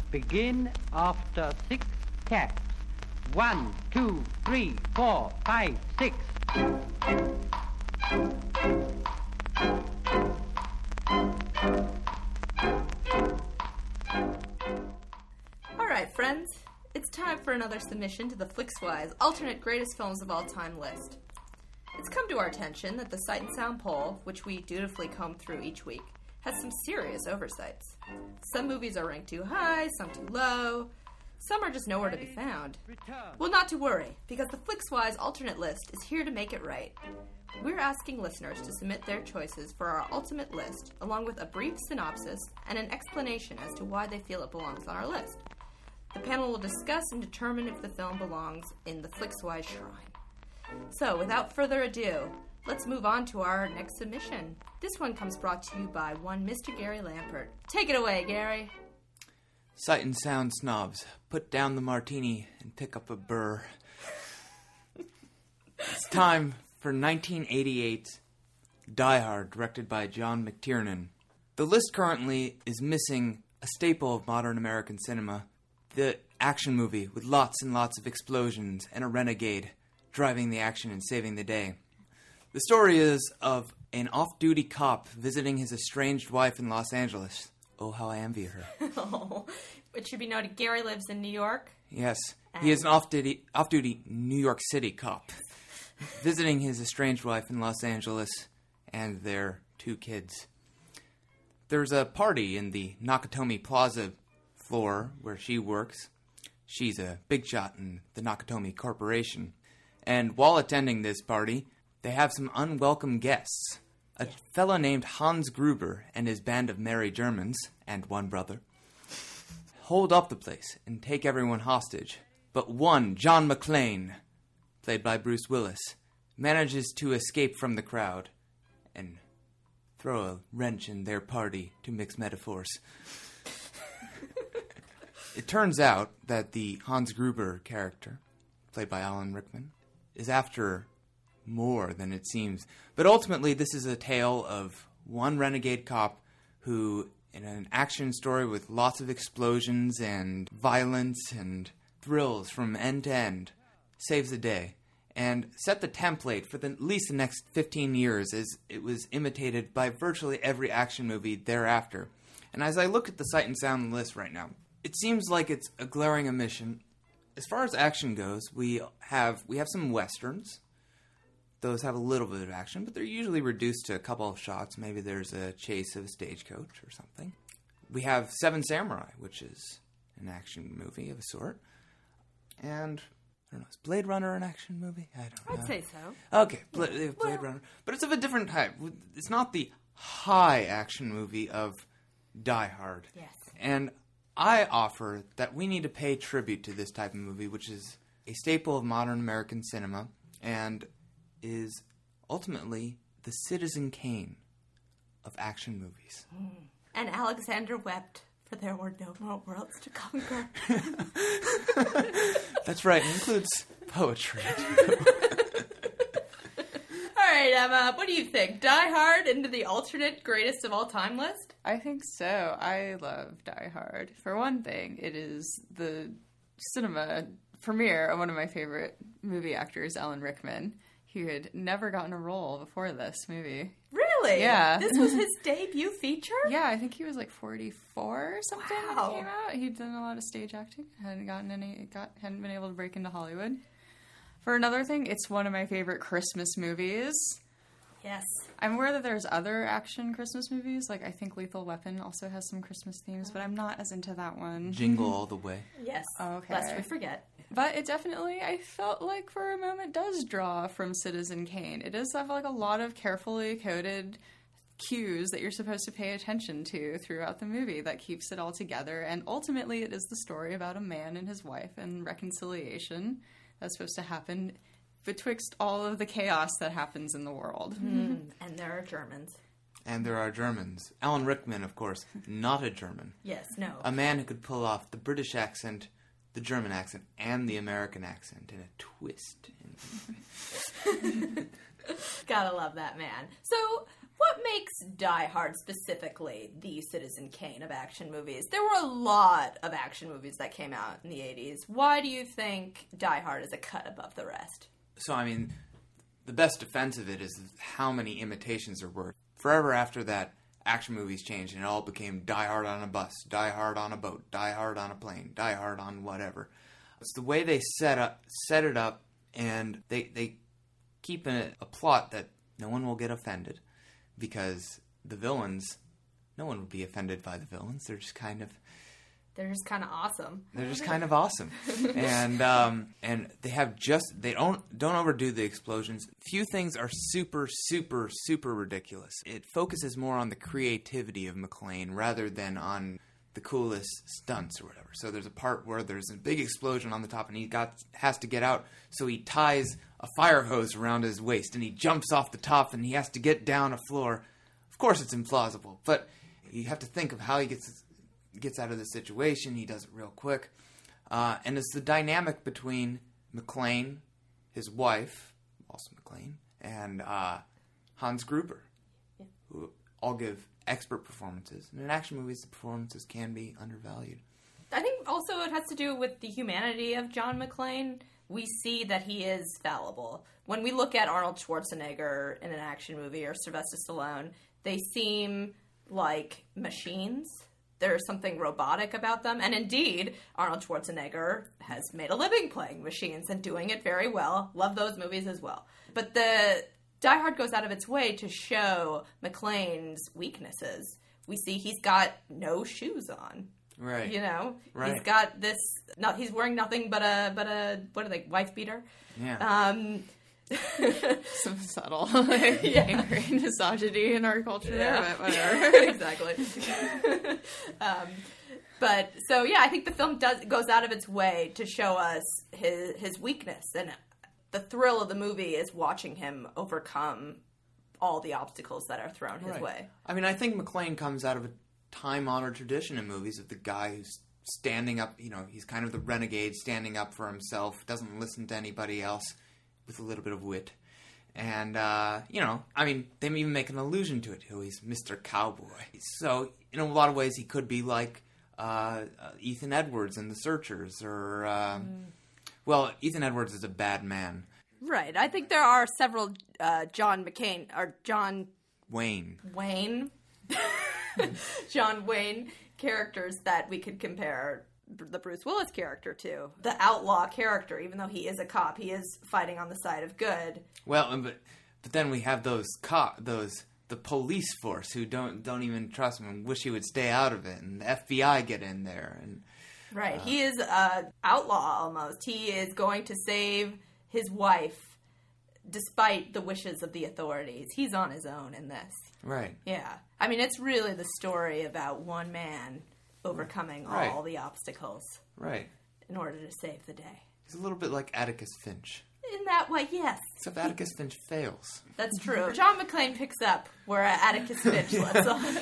begin after 6 taps. 1, 2, 3, 4, 5, 6. Alright, friends. It's time for another submission to the Flixwise Alternate Greatest Films of All Time list. It's come to our attention that the Sight and Sound poll, which we dutifully comb through each week, has some serious oversights. Some movies are ranked too high, some too low, some are just nowhere to be found. Well, not to worry, because the Flixwise alternate list is here to make it right. We're asking listeners to submit their choices for our ultimate list, along with a brief synopsis and an explanation as to why they feel it belongs on our list. The panel will discuss and determine if the film belongs in the Flixwise shrine. So, without further ado, let's move on to our next submission. This one comes brought to you by one Mr. Gary Lampert. Take it away, Gary. Sight and Sound snobs, put down the martini and pick up a burr. It's time for 1988's Die Hard, directed by John McTiernan. The list currently is missing a staple of modern American cinema, the action movie with lots and lots of explosions and a renegade driving the action and saving the day. The story is of an off-duty cop visiting his estranged wife in Los Angeles. Oh, how I envy her. Oh, it should be noted Gary lives in New York. Yes, he is an off-duty New York City cop visiting his estranged wife in Los Angeles and their 2 kids. There's a party in the Nakatomi Plaza floor where she works. She's a big shot in the Nakatomi Corporation. And while attending this party, they have some unwelcome guests. A fellow named Hans Gruber and his band of merry Germans, and one brother, hold up the place and take everyone hostage. But one, John McClane, played by Bruce Willis, manages to escape from the crowd and throw a wrench in their party, to mix metaphors. It turns out that the Hans Gruber character, played by Alan Rickman, is after more than it seems. But ultimately, this is a tale of one renegade cop who, in an action story with lots of explosions and violence and thrills from end to end, saves the day and set the template for at least the next 15 years, as it was imitated by virtually every action movie thereafter. And as I look at the Sight and Sound list right now, it seems like it's a glaring omission. As far as action goes, we have some westerns. Those have a little bit of action, but they're usually reduced to a couple of shots. Maybe there's a chase of a stagecoach or something. We have Seven Samurai, which is an action movie of a sort. And, I don't know, is Blade Runner an action movie? I don't know. I'd say so. Okay, Blade Runner. But it's of a different type. It's not the high action movie of Die Hard. Yes. And I offer that we need to pay tribute to this type of movie, which is a staple of modern American cinema and is ultimately the Citizen Kane of action movies. And Alexander wept, for there were no more worlds to conquer. That's right, it includes poetry. All right, Emma, what do you think? Die Hard into the alternate greatest of all time list? I think so. I love Die Hard. For one thing, it is the cinema premiere of one of my favorite movie actors, Alan Rickman. He had never gotten a role before this movie. Really? Yeah. This was his debut feature? Yeah, I think he was like 44 or something when Wow. it came out. He'd done a lot of stage acting. Hadn't been able to break into Hollywood. For another thing, it's one of my favorite Christmas movies. Yes. I'm aware that there's other action Christmas movies. Like, I think Lethal Weapon also has some Christmas themes, but I'm not as into that one. Jingle All the Way. Yes. Okay. Lest we forget. But it definitely, I felt like for a moment, does draw from Citizen Kane. It does have like a lot of carefully coded cues that you're supposed to pay attention to throughout the movie that keeps it all together. And ultimately, it is the story about a man and his wife and reconciliation that's supposed to happen betwixt all of the chaos that happens in the world. And there are Germans. And there are Germans. Alan Rickman, of course, not a German. Yes, no. A man who could pull off the British accent, the German accent, and the American accent in a twist. Gotta love that man. So, What makes Die Hard specifically the Citizen Kane of action movies? There were a lot of action movies that came out in the 80s. Why do you think Die Hard is a cut above the rest? So, I mean, the best defense of it is how many imitations there were. Forever after that, action movies changed and it all became Die Hard on a bus, Die Hard on a boat, Die Hard on a plane, Die Hard on whatever. It's the way they set it up, and they keep a plot that no one will get offended. Because the villains, no one would be offended by the villains. They're just kind of awesome. They're just kind of awesome, and they have they don't overdo the explosions. Few things are super ridiculous. It focuses more on the creativity of McClane rather than on the coolest stunts or whatever. So there's a part where there's a big explosion on the top, and he has to get out. So he ties a fire hose around his waist, and he jumps off the top, and he has to get down a floor. Of course, it's implausible, but you have to think of how he gets out of the situation. He does it real quick, and it's the dynamic between McClane, his wife, also McClane, and Hans Gruber, who all give expert performances. And in action movies, the performances can be undervalued. I think also it has to do with the humanity of John McClane. We see that he is fallible. When we look at Arnold Schwarzenegger in an action movie or Sylvester Stallone, they seem like machines. There's something robotic about them. And indeed, Arnold Schwarzenegger has made a living playing machines and doing it very well. Love those movies as well. But the Die Hard goes out of its way to show McClane's weaknesses. We see he's got no shoes on. Right. You know? Right. He's got this... No, he's wearing nothing but a what are they, wife beater? Yeah. Some subtle angry misogyny in our culture there, but whatever. Exactly. But, so, yeah, I think the film goes out of its way to show us his weakness, and the thrill of the movie is watching him overcome all the obstacles that are thrown his way. I mean, I think McClane comes out of a time-honored tradition in movies of the guy who's standing up, he's kind of the renegade, standing up for himself, doesn't listen to anybody else, with a little bit of wit. And, I mean, they even make an allusion to it. He's Mr. Cowboy. So, in a lot of ways, he could be like Ethan Edwards in The Searchers, or... Well, Ethan Edwards is a bad man. Right. I think there are several John Wayne John Wayne characters that we could compare the Bruce Willis character to. The outlaw character, even though he is a cop, he is fighting on the side of good. Well, but then we have the police force who don't even trust him and wish he would stay out of it, and the FBI get in there and... Right. He is an outlaw almost. He is going to save his wife despite the wishes of the authorities. He's on his own in this. Right. Yeah. I mean, it's really the story about one man overcoming all the obstacles. Right. In order to save the day. He's a little bit like Atticus Finch. In that way, yes. Except Atticus Finch fails. That's true. John McClane picks up where Atticus Finch lets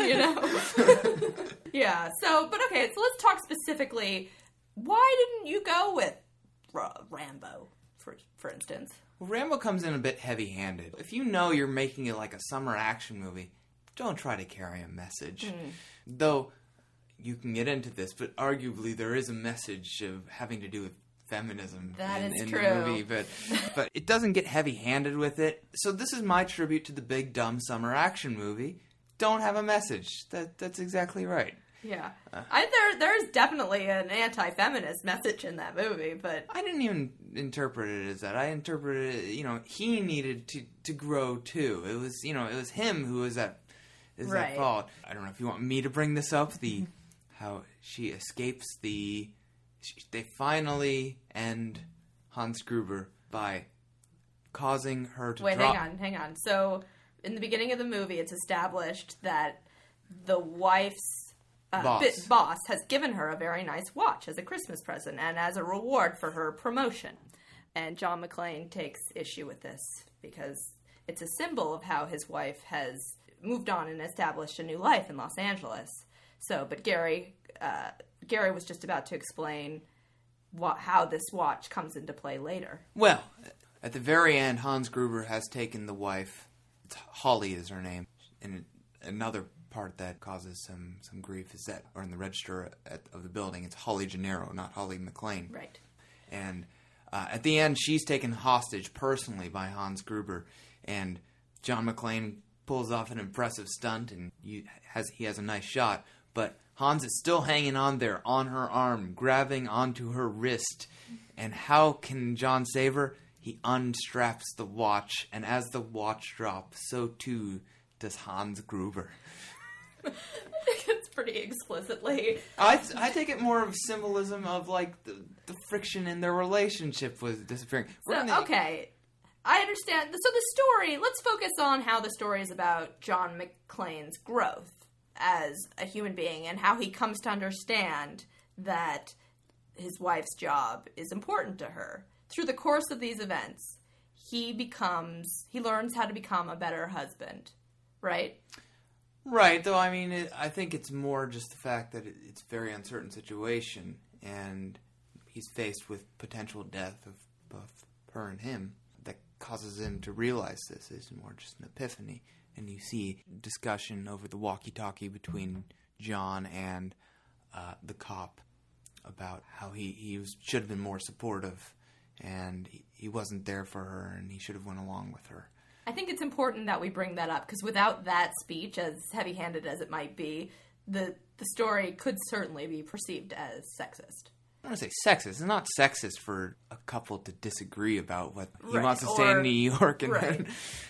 off, Yeah, so let's talk specifically. Why didn't you go with Rambo, for instance? Well, Rambo comes in a bit heavy-handed. If you know you're making it like a summer action movie, don't try to carry a message. Though, you can get into this, but arguably there is a message of having to do with feminism in the movie, but it doesn't get heavy-handed with it. So this is my tribute to the big dumb summer action movie. Don't have a message. That's exactly right. Yeah, there's definitely an anti-feminist message in that movie, but I didn't even interpret it as that. I interpreted it, he needed to grow too. It was him who was at fault. I don't know if you want me to bring this up. How she escapes they finally end Hans Gruber by causing her to drop... Wait, hang on. So, in the beginning of the movie, it's established that the wife's boss has given her a very nice watch as a Christmas present and as a reward for her promotion. And John McClane takes issue with this because it's a symbol of how his wife has moved on and established a new life in Los Angeles. But Gary was just about to explain how this watch comes into play later. Well, at the very end, Hans Gruber has taken the wife. Holly is her name. And another part that causes some grief is that, or in the register of the building, it's Holly Gennaro, not Holly McClane. Right. And at the end, she's taken hostage personally by Hans Gruber, and John McClane pulls off an impressive stunt, and he has a nice shot, but Hans is still hanging on there on her arm, grabbing onto her wrist. And how can John save her? He unstraps the watch, and as the watch drops, so too does Hans Gruber. It's pretty explicitly. I take it more of symbolism of like the friction in their relationship was disappearing. Okay, I understand. So the story, let's focus on how the story is about John McClane's growth as a human being and how he comes to understand that his wife's job is important to her. Through the course of these events, he learns how to become a better husband, right? Right, though, I mean, I think it's more just the fact that it's a very uncertain situation, and he's faced with potential death of both her and him that causes him to realize this. It's more just an epiphany, and you see discussion over the walkie-talkie between John and the cop about how he should have been more supportive, and he wasn't there for her, and he should have went along with her. I think it's important that we bring that up, because without that speech, as heavy-handed as it might be, the story could certainly be perceived as sexist. I want to say sexist. It's not sexist for a couple to disagree about what he Right, wants to stay in New York. And right.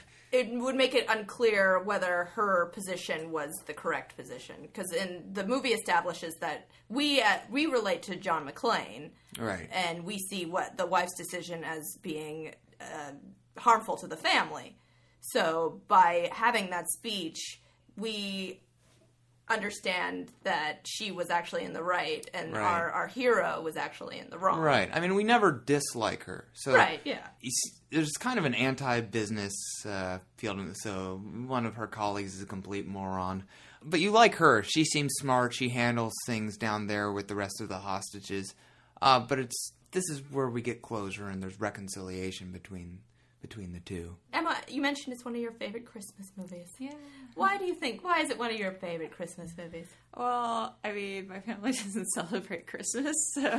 It would make it unclear whether her position was the correct position, because in the movie establishes that we relate to John McClane, right, and we see what the wife's decision as being harmful to the family. So by having that speech, we understand that she was actually in the right, and right. our hero was actually in the wrong. Right. I mean, we never dislike her. So right, yeah. There's kind of an anti-business field. So one of her colleagues is a complete moron. But you like her. She seems smart. She handles things down there with the rest of the hostages. But this is where we get closure, and there's reconciliation between the two. Emma, you mentioned it's one of your favorite Christmas movies. Yeah. Why is it one of your favorite Christmas movies? Well, I mean, my family doesn't celebrate Christmas, so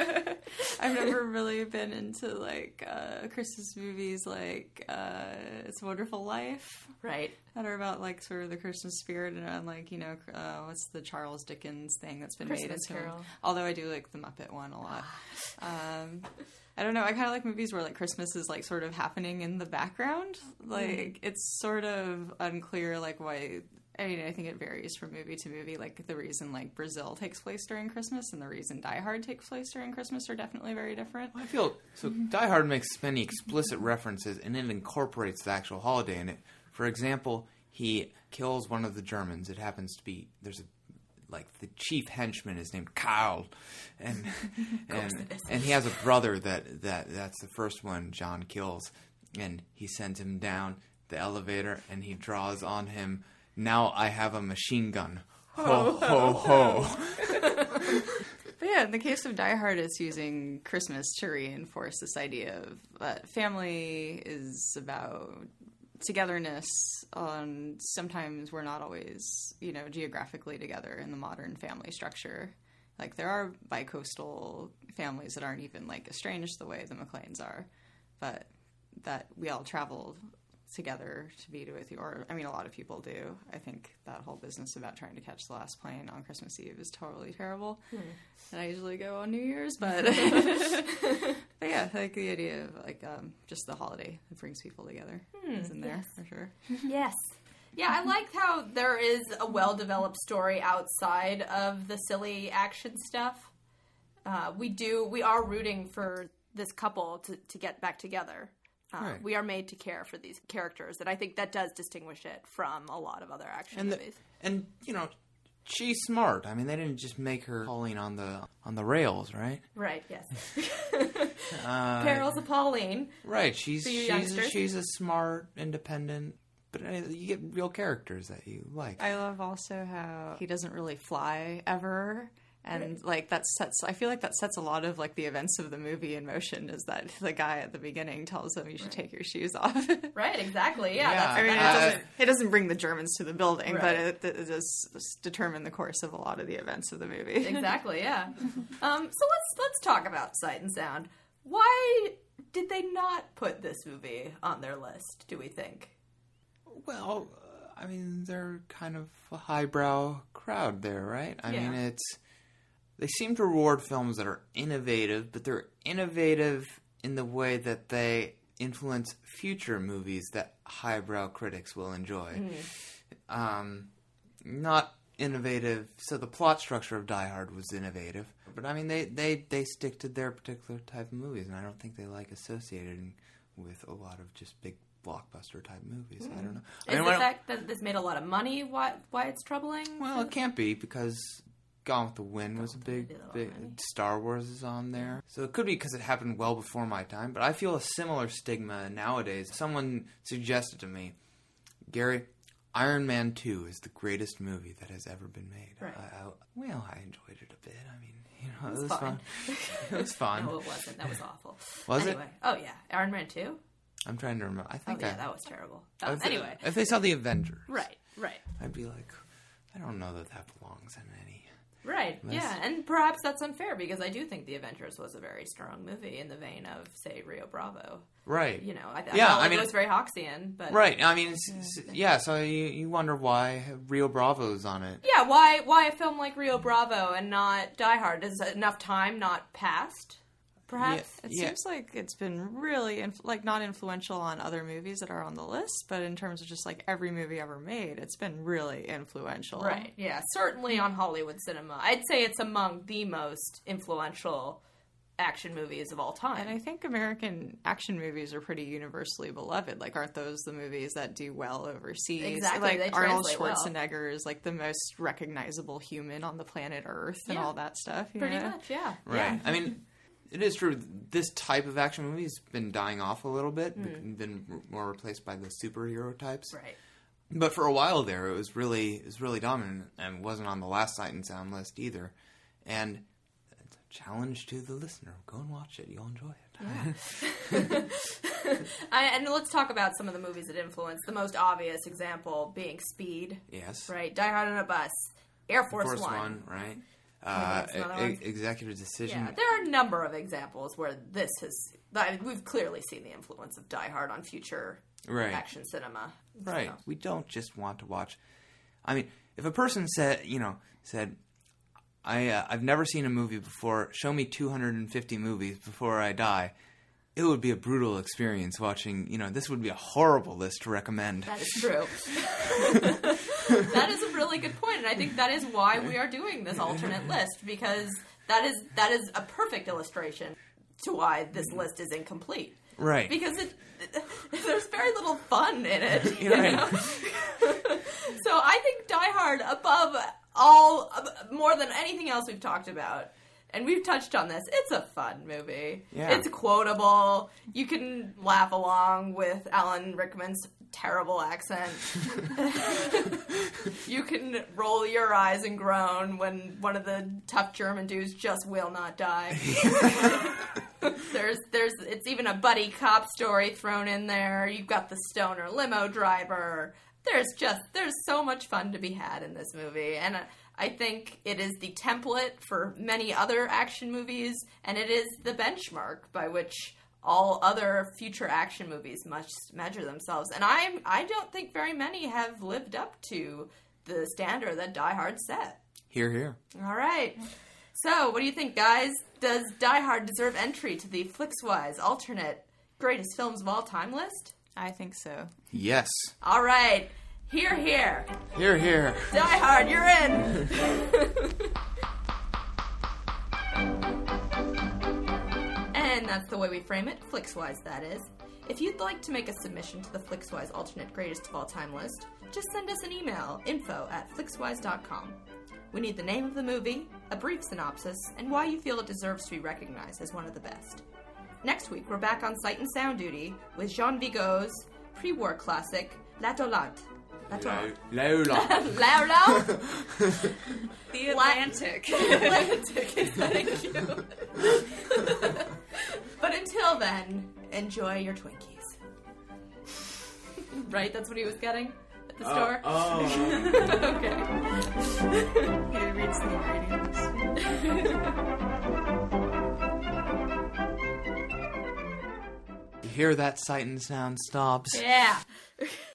I've never really been into, like, Christmas movies like It's a Wonderful Life. Right. That are about, like, sort of the Christmas spirit and, like, you know, what's the Charles Dickens thing that's been Christmas made into... Carol. Although I do like the Muppet one a lot. I don't know. I kind of like movies where, like, Christmas is, like, sort of happening in the background. Like, it's sort of unclear, like, why... I mean, I think it varies from movie to movie. Like, the reason, like, Brazil takes place during Christmas and the reason Die Hard takes place during Christmas are definitely very different. I feel... So Die Hard makes many explicit references, and it incorporates the actual holiday in it. For example, he kills one of the Germans. It happens to be... There's a... Like, the chief henchman is named Karl, and he has a brother that's the first one John kills, and he sends him down the elevator, and he draws on him, "Now I have a machine gun. Ho, ho, ho." But yeah, in the case of Die Hard, it's using Christmas to reinforce this idea of family is about togetherness. Sometimes we're not always, you know, geographically together in the modern family structure. Like, there are bi-coastal families that aren't even, like, estranged the way the McClanes are, but that we all travel together to be with you, or, I mean, a lot of people do. I think that whole business about trying to catch the last plane on Christmas Eve is totally terrible. And I usually go on New Year's, but but yeah, I like the idea of, like, just the holiday that brings people together is in there, for sure. Yes. Yeah, I like how there is a well-developed story outside of the silly action stuff. We are rooting for this couple to get back together. Right. We are made to care for these characters, and I think that does distinguish it from a lot of other action movies. And you know, she's smart. I mean, they didn't just make her Pauline on the rails, right? Right. Yes. Perils of Pauline. Right. She's youngsters. she's a smart, independent. But you get real characters that you like. I love also how he doesn't really fly ever. And like I feel like that sets a lot of like the events of the movie in motion. Is that the guy at the beginning tells them you should take your shoes off? Right, exactly. Yeah. Yeah. I mean, it doesn't bring the Germans to the building, Right. but it does determine the course of a lot of the events of the movie. Exactly, yeah. So let's talk about Sight and Sound. Why did they not put this movie on their list, do we think? Well, I mean, they're kind of a highbrow crowd there, right? I mean, they seem to reward films that are innovative, but they're innovative in the way that they influence future movies that highbrow critics will enjoy. Not innovative. So the plot structure of Die Hard was innovative, but I mean, they stick to their particular type of movies, and I don't think they like associated with a lot of just big blockbuster type movies. I don't know. Is the fact that this made a lot of money why it's troubling? Well, it can't be, because Gone with the Wind was a big Star Wars is on there. So it could be because it happened well before my time, but I feel a similar stigma nowadays. Someone suggested to me, Gary, Iron Man 2 is the greatest movie that has ever been made. Right. I enjoyed it a bit. I mean, it was fun. It was fun. No, it wasn't. That was awful. Was anyway. Oh, yeah. Iron Man 2? I'm trying to remember. I think that was terrible. Anyway. If they saw the Avengers. Right. I'd be like, I don't know that belongs in any. Right, yeah, and perhaps that's unfair, because I do think The Avengers was a very strong movie in the vein of, say, Rio Bravo. Right. You know, I felt like it was very Hoxian, but... Right, I mean, so you wonder why Rio Bravo's on it. Yeah, why a film like Rio Bravo and not Die Hard? Is enough time not passed? Perhaps? It seems like it's been really, not influential on other movies that are on the list, but in terms of just, like, every movie ever made, it's been really influential. Right, yeah. Certainly on Hollywood cinema. I'd say it's among the most influential action movies of all time. And I think American action movies are pretty universally beloved. Like, aren't those the movies that do well overseas? Exactly, like, Arnold Schwarzenegger well. Is, like, the most recognizable human on the planet Earth and all that stuff. Pretty much, yeah. Right. Yeah. I mean... It is true. This type of action movie has been dying off a little bit, been more replaced by the superhero types. Right. But for a while there, it was really dominant, and wasn't on the last Sight and Sound list either. And it's a challenge to the listener: go and watch it; you'll enjoy it. Yeah. And let's talk about some of the movies that influenced. The most obvious example being Speed. Yes. Right. Die Hard on a Bus. Air Force One. Right. Executive Decision. Yeah, there are a number of examples where this we've clearly seen the influence of Die Hard on future action cinema. Right. So. We don't just want to watch. I mean, if a person said, I've never seen a movie before, show me 250 movies before I die, it would be a brutal experience watching, this would be a horrible list to recommend. That is true. That is a really good point, and I think that is why we are doing this alternate list, because that is a perfect illustration to why this list is incomplete. Right. Because there's very little fun in it. You right. know? So I think Die Hard, above more than anything else we've talked about, and we've touched on this, it's a fun movie. Yeah. It's quotable. You can laugh along with Alan Rickman's terrible accent. You can roll your eyes and groan when one of the tough German dudes just will not die. It's even a buddy cop story thrown in there. You've got the stoner limo driver. There's so much fun to be had in this movie, and I think it is the template for many other action movies, and it is the benchmark by which all other future action movies must measure themselves. And I don't think very many have lived up to the standard that Die Hard set. Hear, hear. All right. So, what do you think, guys? Does Die Hard deserve entry to the Flixwise alternate greatest films of all time list? I think so. Yes. All right. Hear, hear. Hear, hear. Die Hard, you're in. And that's the way we frame it, Flixwise that is. If you'd like to make a submission to the Flixwise alternate greatest of all time list, just send us an email, info@flixwise.com. We need the name of the movie, a brief synopsis, and why you feel it deserves to be recognized as one of the best. Next week, we're back on Sight and Sound duty with Jean Vigo's pre-war classic, La Dolante. That's all. Lola. Loud. The Atlantic. Atlantic. Thank you. But until then, enjoy your Twinkies. Right? That's what he was getting at the store? Okay. He reads the ingredients. You hear that sight and sound stops? Yeah.